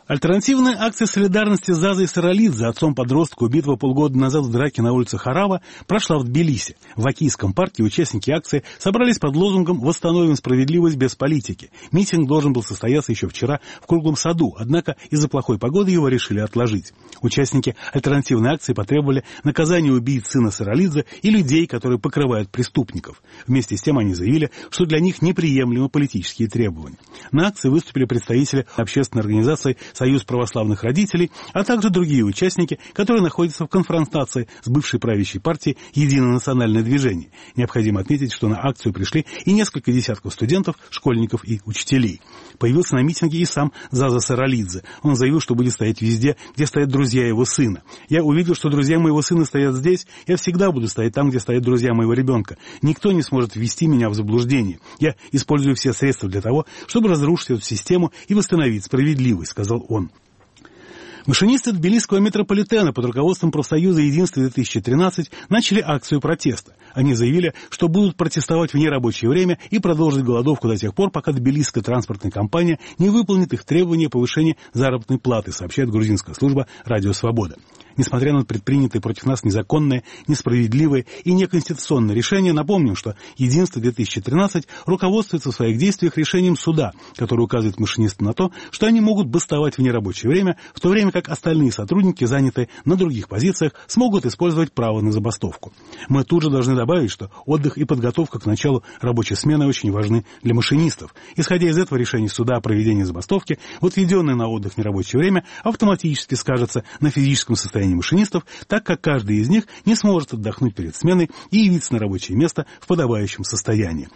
Альтернативная акция солидарности Зазой Саралидзе, отцом-подростка, убитого полгода назад в драке на улице Харава, прошла в Тбилиси. В Окийском парке участники акции собрались под лозунгом «Восстановим справедливость без политики». Митинг должен был состояться еще вчера в Круглом саду, однако из-за плохой погоды его решили отложить. Участники альтернативной акции потребовали наказания убийц сына Саралидзе и людей, которые покрывают преступников. Вместе с тем они заявили, что для них неприемлемы политические требования. На акции выступили представители общественной организации «Союз православных родителей», а также другие участники, которые находятся в конфронтации с бывшей правящей партией «Единое национальное движение». Необходимо отметить, что на акцию пришли и несколько десятков студентов, школьников и учителей. Появился на митинге и сам Заза Саралидзе. Он заявил, что будет стоять везде, где стоят друзья его сына. «Я увидел, что друзья моего сына стоят здесь. Я всегда буду стоять там, где стоят друзья моего ребенка. Никто не сможет ввести меня в заблуждение. Я использую все средства для того, чтобы разрушить эту систему и восстановить справедливость», — сказал он. Машинисты тбилисского метрополитена под руководством профсоюза «Единство-2013» начали акцию протеста. Они заявили, что будут протестовать в нерабочее время и продолжить голодовку до тех пор, пока тбилисская транспортная компания не выполнит их требования повышения заработной платы, сообщает грузинская служба «Радио Свобода». Несмотря на предпринятые против нас незаконные, несправедливые и неконституционные решения, напомним, что «Единство-2013» руководствуется в своих действиях решением суда, который указывает машинистам на то, что они могут бастовать в нерабочее время, в то время как остальные сотрудники, занятые на других позициях, смогут использовать право на забастовку. Мы тут же должны добавить, что отдых и подготовка к началу рабочей смены очень важны для машинистов. Исходя из этого решения суда о проведении забастовки, отведенное на отдых в нерабочее время автоматически скажется на физическом состоянии машинистов, так как каждый из них не сможет отдохнуть перед сменой и явиться на рабочее место в подобающем состоянии.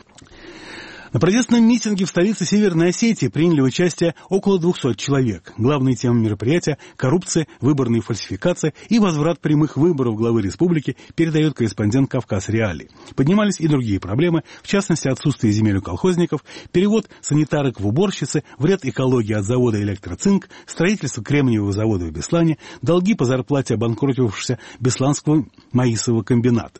На протестном митинге в столице Северной Осетии приняли участие около 200 человек. Главные темы мероприятия – коррупция, выборные фальсификации и возврат прямых выборов главы республики, передает корреспондент «Кавказ Реалии». Поднимались и другие проблемы, в частности, отсутствие земель у колхозников, перевод санитарок в уборщицы, вред экологии от завода «Электроцинк», строительство кремниевого завода в Беслане, долги по зарплате обанкротившегося Бесланского маисового комбината.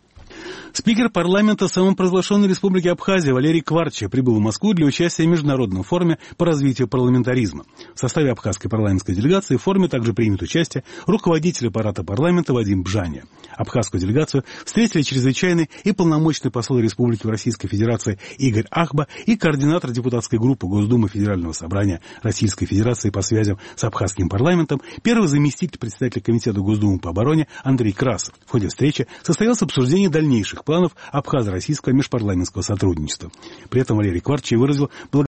Спикер парламента самопровозглашенной республики Абхазия Валерий Кварча прибыл в Москву для участия в международном форуме по развитию парламентаризма. В составе абхазской парламентской делегации в форуме также примет участие руководитель аппарата парламента Вадим Бжаня. Абхазскую делегацию встретили чрезвычайный и полномочный посол республики в Российской Федерации Игорь Ахба и координатор депутатской группы Госдумы Федерального собрания Российской Федерации по связям с абхазским парламентом, первый заместитель председателя комитета Госдумы по обороне Андрей Красов. В ходе встречи состоялось обсуждение дальнейших планов абхазо-российского межпарламентского сотрудничества. При этом Валерий Кварча выразил